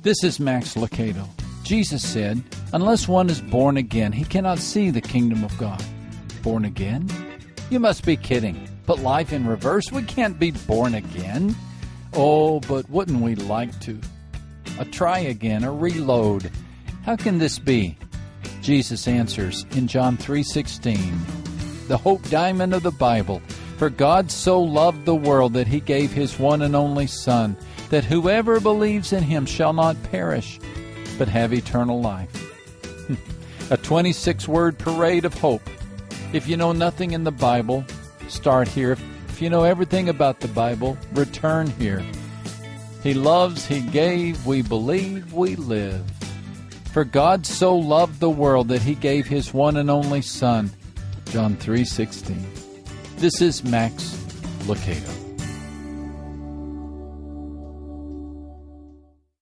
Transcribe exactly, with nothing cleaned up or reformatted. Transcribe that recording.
This is Max Lucado. Jesus said, unless one is born again, he cannot see the kingdom of God. Born again? You must be kidding. Put life in reverse? We can't be born again. Oh, but wouldn't we like to? A try again, a reload. How can this be? Jesus answers in John three sixteen, the hope diamond of the Bible. For God so loved the world that he gave his one and only Son, that whoever believes in him shall not perish, but have eternal life. A twenty-six word parade of hope. If you know nothing in the Bible, start here. If you know everything about the Bible, return here. He loves, he gave, we believe, we live. For God so loved the world that he gave his one and only Son. John three sixteen. This is Max Lucado.